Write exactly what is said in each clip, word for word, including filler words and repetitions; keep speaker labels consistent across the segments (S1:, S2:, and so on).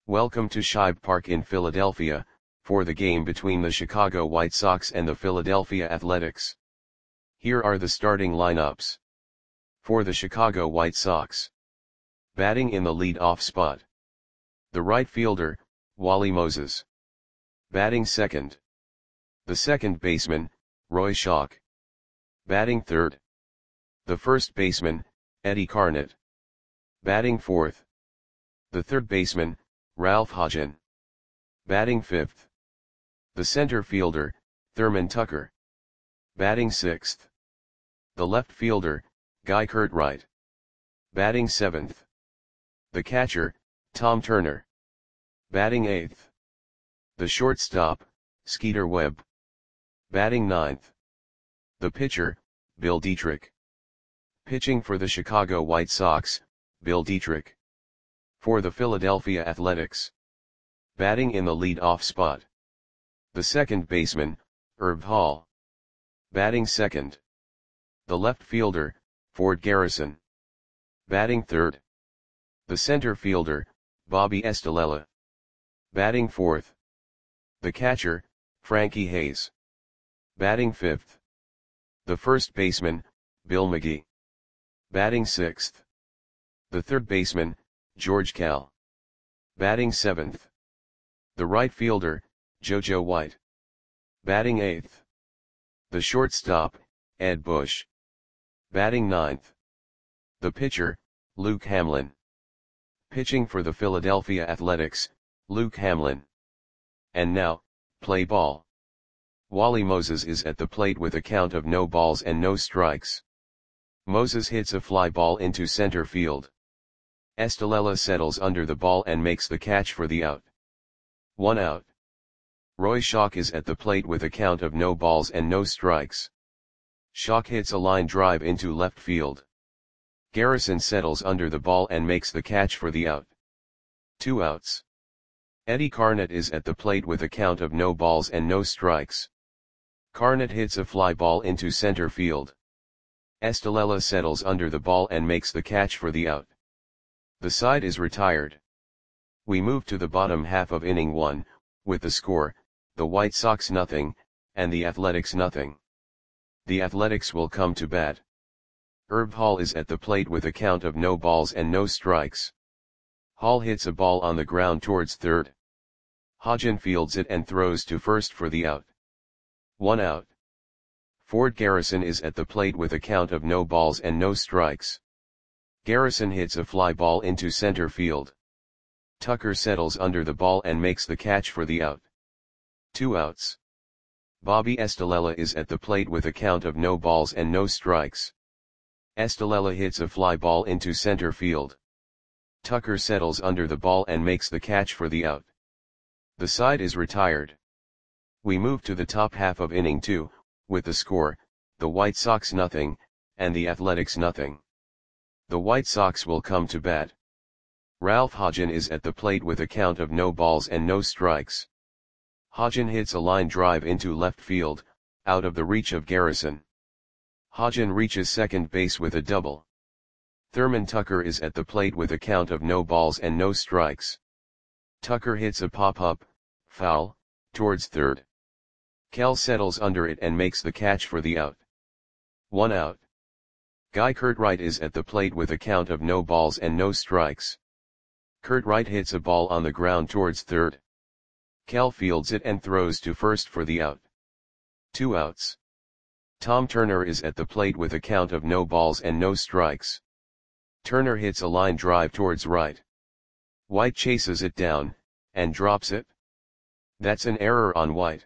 S1: Welcome to Shibe Park in Philadelphia, for the game between the Chicago White Sox and the Philadelphia Athletics. Here are the starting lineups. For the Chicago White Sox. Batting in the lead-off spot. The right fielder, Wally Moses. Batting second. The second baseman, Roy Schoch. Batting third. The first baseman, Eddie Carnett. Batting fourth. The third baseman, Ralph Hodgen. Batting fifth. The center fielder, Thurman Tucker. Batting sixth. The left fielder, Guy Curtright. Batting seventh. The catcher, Tom Turner. Batting eighth. The shortstop, Skeeter Webb. Batting ninth. The pitcher, Bill Dietrich. Pitching for the Chicago White Sox, Bill Dietrich. For the Philadelphia Athletics. Batting in the lead-off spot. The second baseman, Herb Hall. Batting second. The left fielder, Ford Garrison. Batting third. The center fielder, Bobby Estalella. Batting fourth. The catcher, Frankie Hayes. Batting fifth. The first baseman, Bill McGee. Batting sixth. The third baseman, George Kell. Batting seventh. The right fielder, JoJo White. Batting eighth. The shortstop, Ed Bush. Batting ninth. The pitcher, Luke Hamlin. Pitching for the Philadelphia Athletics, Luke Hamlin. And now, play ball. Wally Moses is at the plate with a count of no balls and no strikes. Moses hits a fly ball into center field. Estalella settles under the ball and makes the catch for the out. One out. Roy Schoch is at the plate with a count of no balls and no strikes. Schoch hits a line drive into left field. Garrison settles under the ball and makes the catch for the out. Two outs. Eddie Carnett is at the plate with a count of no balls and no strikes. Carnett hits a fly ball into center field. Estalella settles under the ball and makes the catch for the out. The side is retired. We move to the bottom half of inning one, with the score, the White Sox nothing, and the Athletics nothing. The Athletics will come to bat. Herb Hall is at the plate with a count of no balls and no strikes. Hall hits a ball on the ground towards third. Hodgen fields it and throws to first for the out. One out. Ford Garrison is at the plate with a count of no balls and no strikes. Garrison hits a fly ball into center field. Tucker settles under the ball and makes the catch for the out. Two outs. Bobby Estalella is at the plate with a count of no balls and no strikes. Estalella hits a fly ball into center field. Tucker settles under the ball and makes the catch for the out. The side is retired. We move to the top half of inning two, with the score, the White Sox nothing, and the Athletics nothing. The White Sox will come to bat. Ralph Hodgen is at the plate with a count of no balls and no strikes. Hodgen hits a line drive into left field, out of the reach of Garrison. Hodgen reaches second base with a double. Thurman Tucker is at the plate with a count of no balls and no strikes. Tucker hits a pop-up, foul, towards third. Kell settles under it and makes the catch for the out. One out. Guy Curtright is at the plate with a count of no balls and no strikes. Curtright hits a ball on the ground towards third. Kell fields it and throws to first for the out. Two outs. Tom Turner is at the plate with a count of no balls and no strikes. Turner hits a line drive towards right. White chases it down, and drops it. That's an error on White.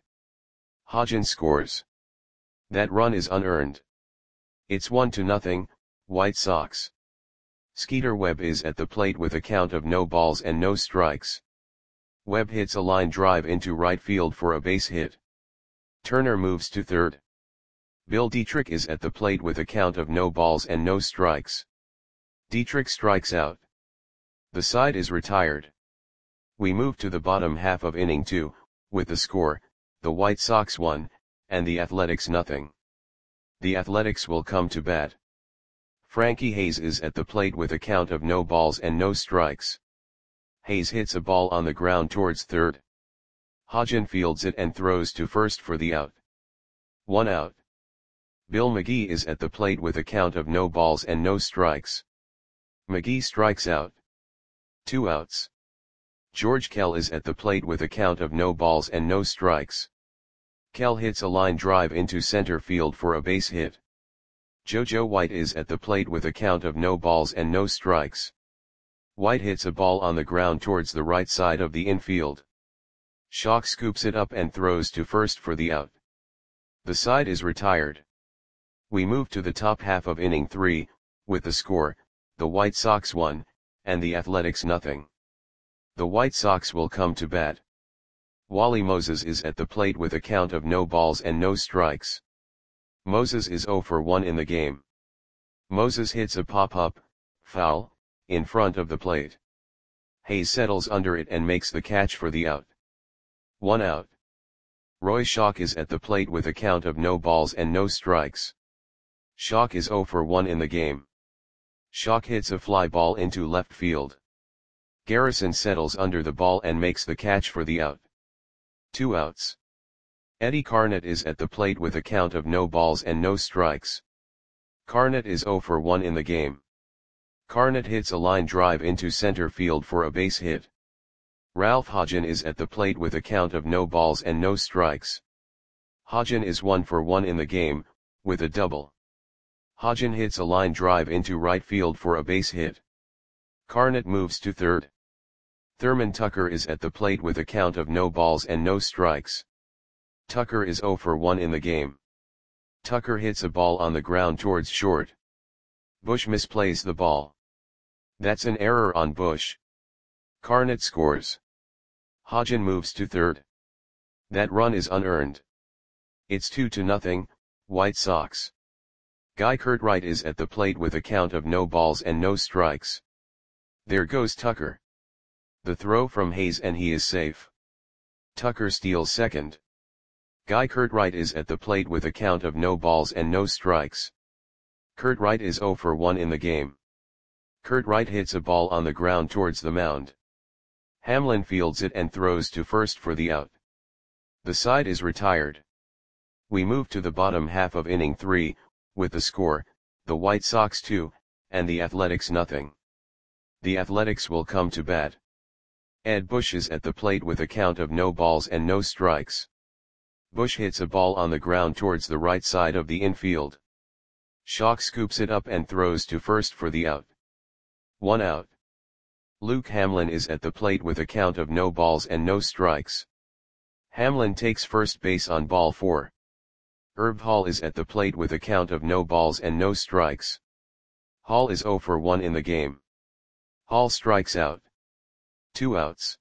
S1: Hodgen scores. That run is unearned. It's one to nothing, White Sox. Skeeter Webb is at the plate with a count of no balls and no strikes. Webb hits a line drive into right field for a base hit. Turner moves to third. Bill Dietrich is at the plate with a count of no balls and no strikes. Dietrich strikes out. The side is retired. We move to the bottom half of inning two, with the score, the White Sox one, and the Athletics nothing. The Athletics will come to bat. Frankie Hayes is at the plate with a count of no balls and no strikes. Hayes hits a ball on the ground towards third. Hodgen fields it and throws to first for the out. One out. Bill McGee is at the plate with a count of no balls and no strikes. McGee strikes out. Two outs. George Kell is at the plate with a count of no balls and no strikes. Kell hits a line drive into center field for a base hit. JoJo White is at the plate with a count of no balls and no strikes. White hits a ball on the ground towards the right side of the infield. Schock scoops it up and throws to first for the out. The side is retired. We move to the top half of inning three, with the score, the White Sox one, and the Athletics nothing. The White Sox will come to bat. Wally Moses is at the plate with a count of no balls and no strikes. Moses is oh for one in the game. Moses hits a pop-up, foul, in front of the plate. Hayes settles under it and makes the catch for the out. One out. Roy Schock is at the plate with a count of no balls and no strikes. Schock is oh for one in the game. Schock hits a fly ball into left field. Garrison settles under the ball and makes the catch for the out. Two outs. Eddie Carnett is at the plate with a count of no balls and no strikes. Carnett is oh for one in the game. Carnett hits a line drive into center field for a base hit. Ralph Hodgen is at the plate with a count of no balls and no strikes. Hodgen is one for one in the game, with a double. Hodgen hits a line drive into right field for a base hit. Carnett moves to third. Thurman Tucker is at the plate with a count of no balls and no strikes. Tucker is oh for one in the game. Tucker hits a ball on the ground towards short. Bush misplays the ball. That's an error on Bush. Carnett scores. Hodgen moves to third. That run is unearned. It's two to nothing, White Sox. Guy Curtright is at the plate with a count of no balls and no strikes. There goes Tucker. The throw from Hayes and he is safe. Tucker steals second. Guy Curtright is at the plate with a count of no balls and no strikes. Curtright is oh for one in the game. Curtright hits a ball on the ground towards the mound. Hamlin fields it and throws to first for the out. The side is retired. We move to the bottom half of inning three, with the score, the White Sox two, and the Athletics nothing. The Athletics will come to bat. Ed Bush is at the plate with a count of no balls and no strikes. Bush hits a ball on the ground towards the right side of the infield. Schock scoops it up and throws to first for the out. One out. Luke Hamlin is at the plate with a count of no balls and no strikes. Hamlin takes first base on ball four. Herb Hall is at the plate with a count of no balls and no strikes. Hall is oh for one in the game. Hall strikes out. Two outs.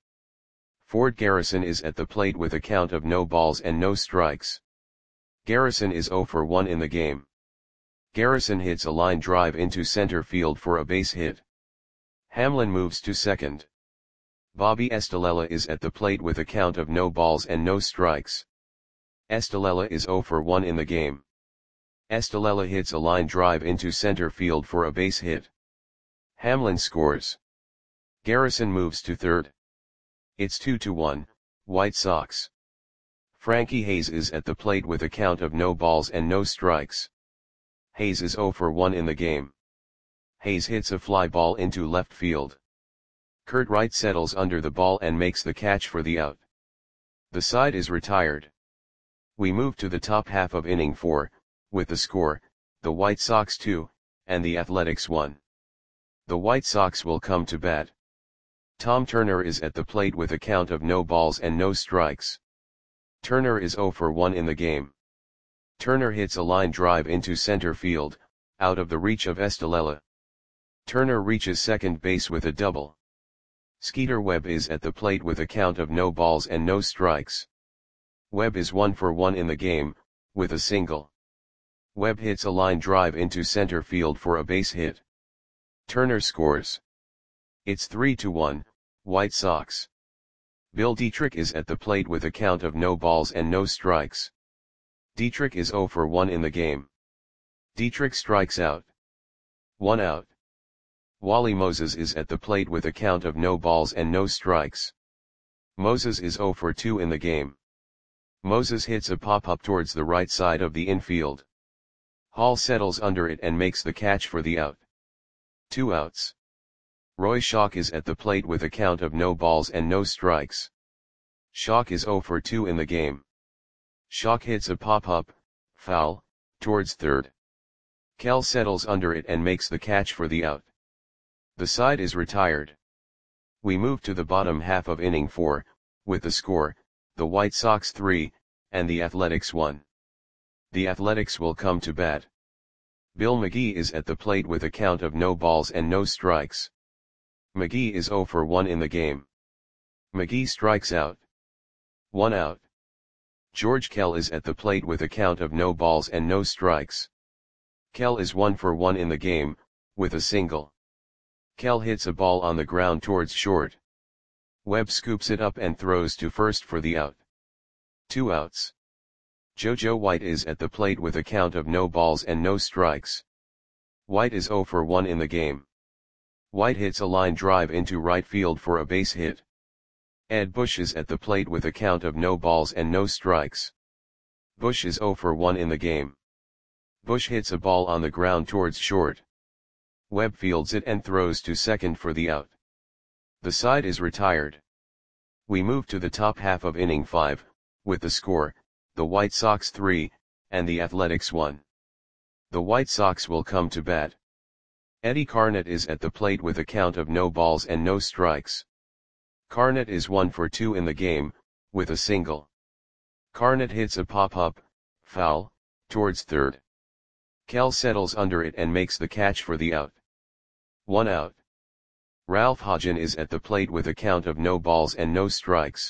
S1: Ford Garrison is at the plate with a count of no balls and no strikes. Garrison is oh for one in the game. Garrison hits a line drive into center field for a base hit. Hamlin moves to second. Bobby Estalella is at the plate with a count of no balls and no strikes. Estalella is oh for one in the game. Estalella hits a line drive into center field for a base hit. Hamlin scores. Garrison moves to third. It's two to one, White Sox. Frankie Hayes is at the plate with a count of no balls and no strikes. Hayes is oh for one in the game. Hayes hits a fly ball into left field. Curtright settles under the ball and makes the catch for the out. The side is retired. We move to the top half of inning four, with the score, the White Sox two, and the Athletics one. The White Sox will come to bat. Tom Turner is at the plate with a count of no balls and no strikes. Turner is oh for one in the game. Turner hits a line drive into center field, out of the reach of Estalella. Turner reaches second base with a double. Skeeter Webb is at the plate with a count of no balls and no strikes. Webb is one for one in the game, with a single. Webb hits a line drive into center field for a base hit. Turner scores. It's three to one, White Sox. Bill Dietrich is at the plate with a count of no balls and no strikes. Dietrich is oh for one in the game. Dietrich strikes out. One out. Wally Moses is at the plate with a count of no balls and no strikes. Moses is zero for two in the game. Moses hits a pop-up towards the right side of the infield. Hall settles under it and makes the catch for the out. Two outs. Roy Schock is at the plate with a count of no balls and no strikes. Schock is zero for two in the game. Schock hits a pop-up, foul, towards third. Kell settles under it and makes the catch for the out. The side is retired. We move to the bottom half of inning four, with the score, the White Sox three, and the Athletics one. The Athletics will come to bat. Bill McGee is at the plate with a count of no balls and no strikes. McGee is zero for one in the game. McGee strikes out. One out. George Kell is at the plate with a count of no balls and no strikes. Kell is one for one in the game, with a single. Kell hits a ball on the ground towards short. Webb scoops it up and throws to first for the out. Two outs. JoJo White is at the plate with a count of no balls and no strikes. White is zero for one in the game. White hits a line drive into right field for a base hit. Ed Bush is at the plate with a count of no balls and no strikes. Bush is zero for one in the game. Bush hits a ball on the ground towards short. Webb fields it and throws to second for the out. The side is retired. We move to the top half of inning five, with the score, the White Sox three, and the Athletics one. The White Sox will come to bat. Eddie Carnett is at the plate with a count of no balls and no strikes. Carnett is one for two in the game, with a single. Carnett hits a pop-up, foul, towards third. Kell settles under it and makes the catch for the out. One out. Ralph Hodgen is at the plate with a count of no balls and no strikes.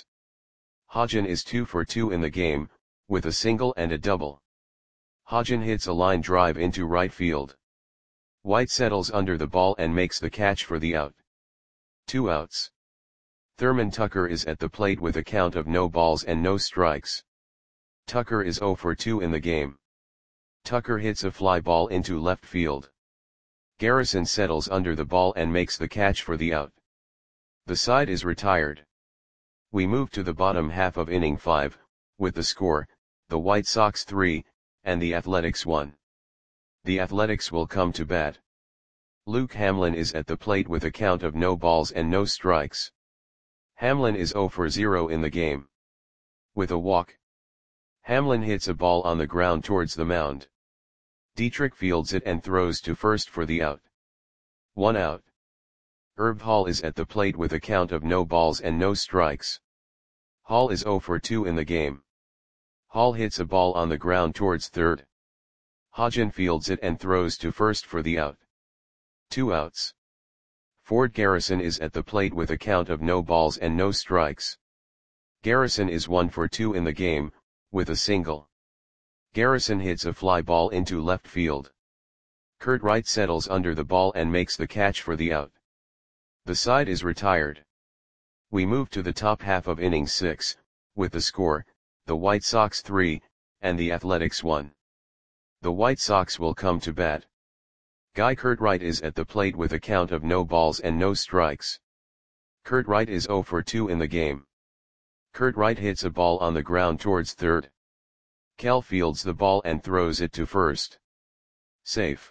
S1: Hodgen is two for two in the game, with a single and a double. Hodgen hits a line drive into right field. White settles under the ball and makes the catch for the out. Two outs. Thurman Tucker is at the plate with a count of no balls and no strikes. Tucker is zero for two in the game. Tucker hits a fly ball into left field. Garrison settles under the ball and makes the catch for the out. The side is retired. We move to the bottom half of inning five, with the score, the White Sox three, and the Athletics one. The Athletics will come to bat. Luke Hamlin is at the plate with a count of no balls and no strikes. Hamlin is zero for zero in the game. With a walk. Hamlin hits a ball on the ground towards the mound. Dietrich fields it and throws to first for the out. One out. Herb Hall is at the plate with a count of no balls and no strikes. Hall is zero for two in the game. Hall hits a ball on the ground towards third. Hodgen fields it and throws to first for the out. Two outs. Ford Garrison is at the plate with a count of no balls and no strikes. Garrison is one for two in the game, with a single. Garrison hits a fly ball into left field. Kurt Wright settles under the ball and makes the catch for the out. The side is retired. We move to the top half of inning six, with the score, the White Sox three, and the Athletics one. The White Sox will come to bat. Guy Kurt Wright is at the plate with a count of no balls and no strikes. Kurt Wright is zero for two in the game. Kurt Wright hits a ball on the ground towards third. Kell fields the ball and throws it to first. Safe.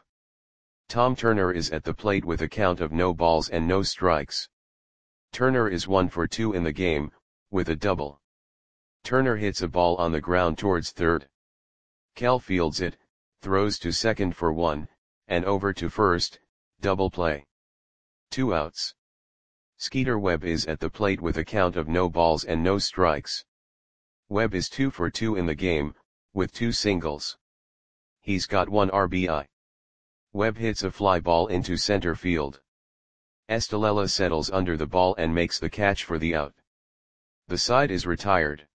S1: Tom Turner is at the plate with a count of no balls and no strikes. Turner is one for two in the game, with a double. Turner hits a ball on the ground towards third. Kell fields it, throws to second for one, and over to first, double play. Two outs. Skeeter Webb is at the plate with a count of no balls and no strikes. Webb is two for two in the game, with two singles. He's got one R B I. Webb hits a fly ball into center field. Estalella settles under the ball and makes the catch for the out. The side is retired.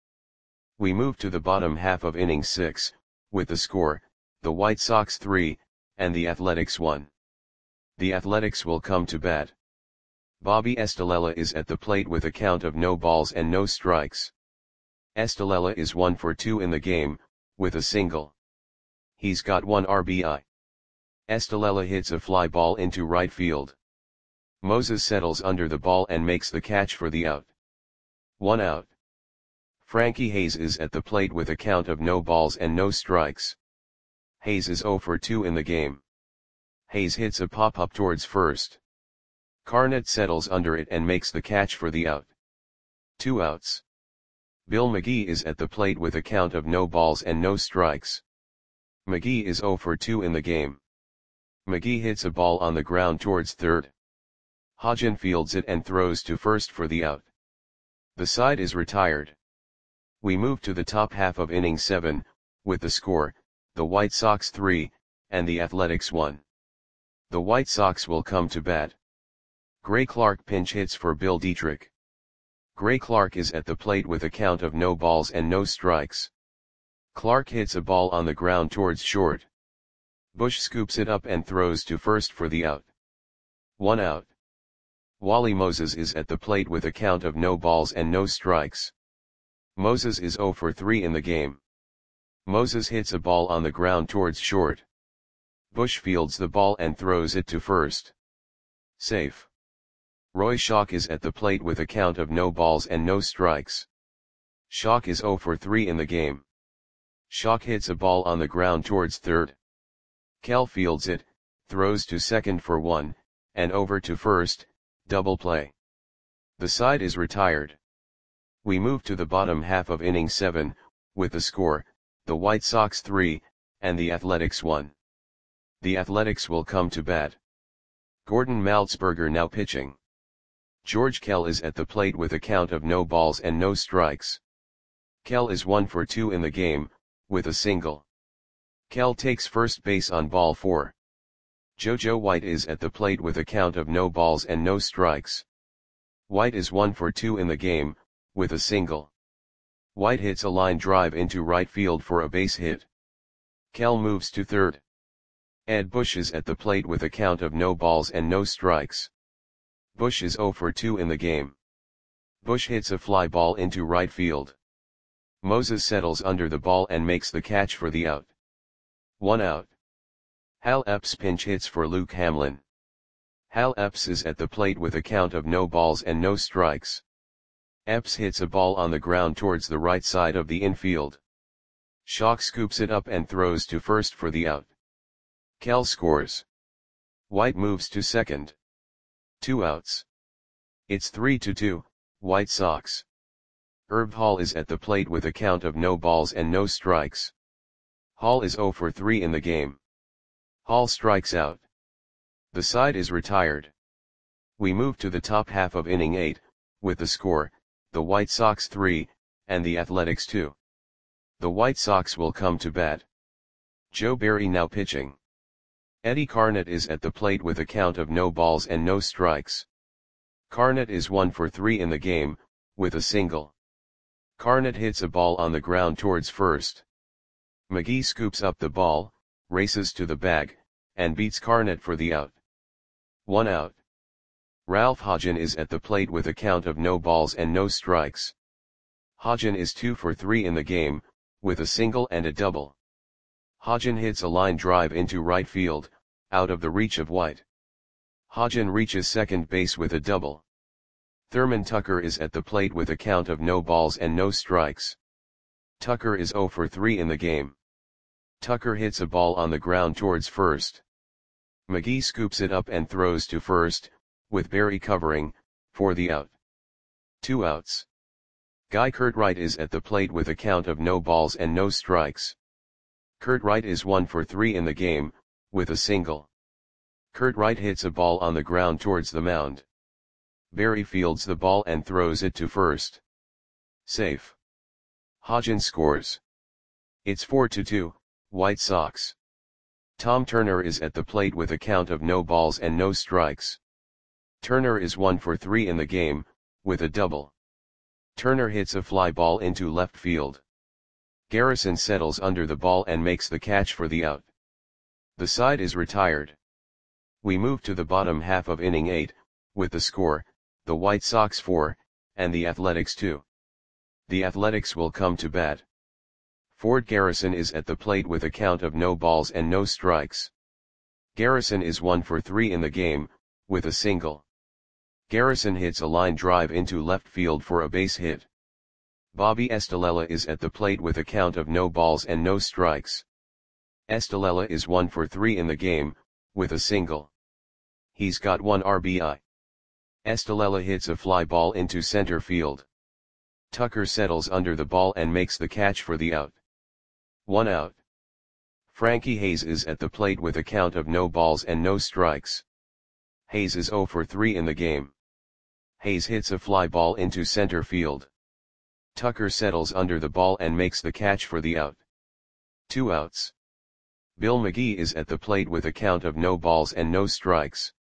S1: We move to the bottom half of inning six, with the score, the White Sox three, and the Athletics one. The Athletics will come to bat. Bobby Estalella is at the plate with a count of no balls and no strikes. Estalella is one for two in the game, with a single. He's got one R B I. Estalella hits a fly ball into right field. Moses settles under the ball and makes the catch for the out. One out. Frankie Hayes is at the plate with a count of no balls and no strikes. Hayes is zero for two in the game. Hayes hits a pop-up towards first. Carnett settles under it and makes the catch for the out. Two outs. Bill McGee is at the plate with a count of no balls and no strikes. McGee is zero for two in the game. McGee hits a ball on the ground towards third. Hodgen fields it and throws to first for the out. The side is retired. We move to the top half of inning seven, with the score, the White Sox three, and the Athletics one. The White Sox will come to bat. Gray Clark pinch hits for Bill Dietrich. Gray Clark is at the plate with a count of no balls and no strikes. Clark hits a ball on the ground towards short. Bush scoops it up and throws to first for the out. One out. Wally Moses is at the plate with a count of no balls and no strikes. Moses is zero for three in the game. Moses hits a ball on the ground towards short. Bush fields the ball and throws it to first. Safe. Roy Schock is at the plate with a count of no balls and no strikes. Schock is zero for three in the game. Schock hits a ball on the ground towards third. Kell fields it, throws to second for one, and over to first, double play. The side is retired. We move to the bottom half of inning seven, with the score, the White Sox three, and the Athletics one. The Athletics will come to bat. Gordon Maltzberger now pitching. George Kell is at the plate with a count of no balls and no strikes. Kell is one for two in the game, with a single. Kell takes first base on ball four. JoJo White is at the plate with a count of no balls and no strikes. White is one for two in the game, with a single. White hits a line drive into right field for a base hit. Kell moves to third. Ed Bush is at the plate with a count of no balls and no strikes. Bush is zero for two in the game. Bush hits a fly ball into right field. Moses settles under the ball and makes the catch for the out. One out. Hal Epps pinch hits for Luke Hamlin. Hal Epps is at the plate with a count of no balls and no strikes. Epps hits a ball on the ground towards the right side of the infield. Schock scoops it up and throws to first for the out. Kell scores. White moves to second. Two outs. It's three to two, White Sox. Herb Hall is at the plate with a count of no balls and no strikes. Hall is zero for three in the game. Hall strikes out. The side is retired. We move to the top half of inning eight, with the score, the White Sox three, and the Athletics two. The White Sox will come to bat. Joe Barry now pitching. Eddie Carnett is at the plate with a count of no balls and no strikes. Carnett is one for three in the game, with a single. Carnett hits a ball on the ground towards first. McGee scoops up the ball, races to the bag, and beats Carnett for the out. One out. Ralph Hodgen is at the plate with a count of no balls and no strikes. Hodgen is two for three in the game, with a single and a double. Hodgen hits a line drive into right field, out of the reach of White. Hodgen reaches second base with a double. Thurman Tucker is at the plate with a count of no balls and no strikes. Tucker is zero for three in the game. Tucker hits a ball on the ground towards first. McGee scoops it up and throws to first, with Barry covering, for the out. Two outs. Guy Curtright is at the plate with a count of no balls and no strikes. Curtright is one for three in the game, with a single. Curtright hits a ball on the ground towards the mound. Barry fields the ball and throws it to first. Safe. Hodgen scores. It's four to two, White Sox. Tom Turner is at the plate with a count of no balls and no strikes. Turner is one for three in the game, with a double. Turner hits a fly ball into left field. Garrison settles under the ball and makes the catch for the out. The side is retired. We move to the bottom half of inning eight, with the score, the White Sox four, and the Athletics two. The Athletics will come to bat. Ford Garrison is at the plate with a count of no balls and no strikes. Garrison is one for three in the game, with a single. Garrison hits a line drive into left field for a base hit. Bobby Estalella is at the plate with a count of no balls and no strikes. Estalella is one for three in the game, with a single. He's got one R B I. Estalella hits a fly ball into center field. Tucker settles under the ball and makes the catch for the out. One out. Frankie Hayes is at the plate with a count of no balls and no strikes. Hayes is zero for three in the game. Hayes hits a fly ball into center field. Tucker settles under the ball and makes the catch for the out. Two outs. Bill McGee is at the plate with a count of no balls and no strikes.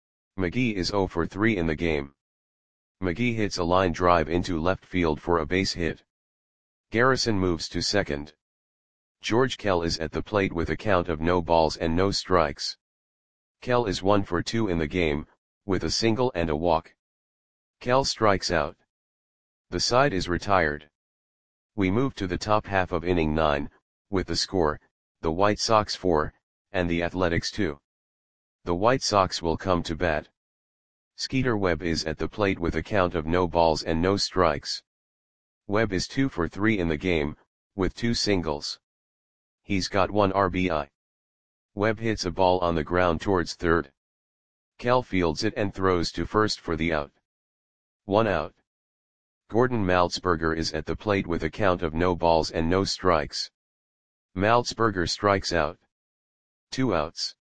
S1: McGee is zero for three in the game. McGee hits a line drive into left field for a base hit. Garrison moves to second. George Kell is at the plate with a count of no balls and no strikes. Kell is one for two in the game, with a single and a walk. Kell strikes out. The side is retired. We move to the top half of inning nine, with the score, the White Sox four, and the Athletics two. The White Sox will come to bat. Skeeter Webb is at the plate with a count of no balls and no strikes. Webb is two for three in the game, with two singles. He's got one R B I. Webb hits a ball on the ground towards third. Kell fields it and throws to first for the out. One out. Gordon Maltzberger is at the plate with a count of no balls and no strikes. Maltzberger strikes out. Two outs.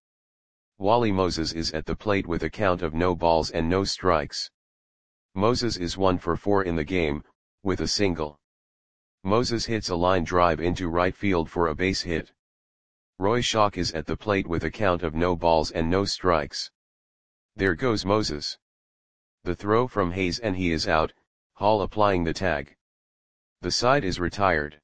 S1: Wally Moses is at the plate with a count of no balls and no strikes. Moses is one for four in the game, with a single. Moses hits a line drive into right field for a base hit. Roy Schock is at the plate with a count of no balls and no strikes. There goes Moses. The throw from Hayes and he is out, Hall applying the tag. The side is retired.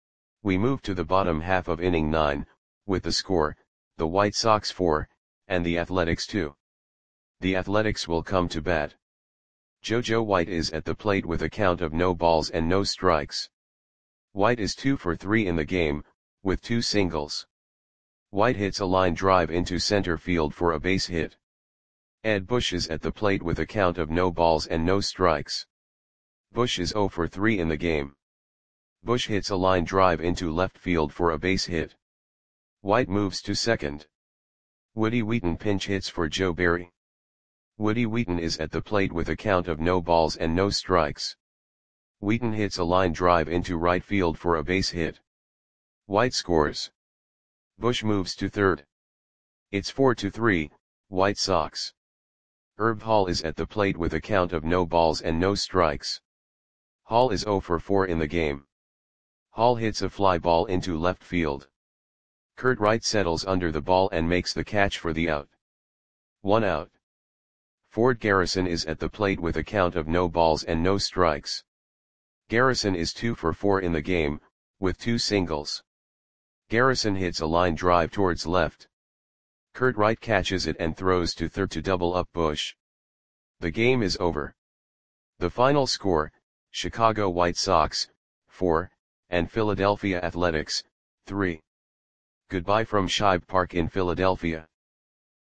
S1: We move to the bottom half of inning nine, with the score, the White Sox four, and the Athletics two. The Athletics will come to bat. JoJo White is at the plate with a count of no balls and no strikes. White is two for three in the game, with two singles. White hits a line drive into center field for a base hit. Ed Bush is at the plate with a count of no balls and no strikes. Bush is zero for three in the game. Bush hits a line drive into left field for a base hit. White moves to second. Woody Wheaton pinch hits for Joe Barry. Woody Wheaton is at the plate with a count of no balls and no strikes. Wheaton hits a line drive into right field for a base hit. White scores. Bush moves to third. It's four to three, White Sox. Herb Hall is at the plate with a count of no balls and no strikes. Hall is zero for four in the game. Hall hits a fly ball into left field. Kurt Wright settles under the ball and makes the catch for the out. One out. Ford Garrison is at the plate with a count of no balls and no strikes. Garrison is two for four in the game, with two singles. Garrison hits a line drive towards left. Kurt Wright catches it and throws to third to double up Bush. The game is over. The final score, Chicago White Sox, four, and Philadelphia Athletics, three. Goodbye from Shibe Park in Philadelphia.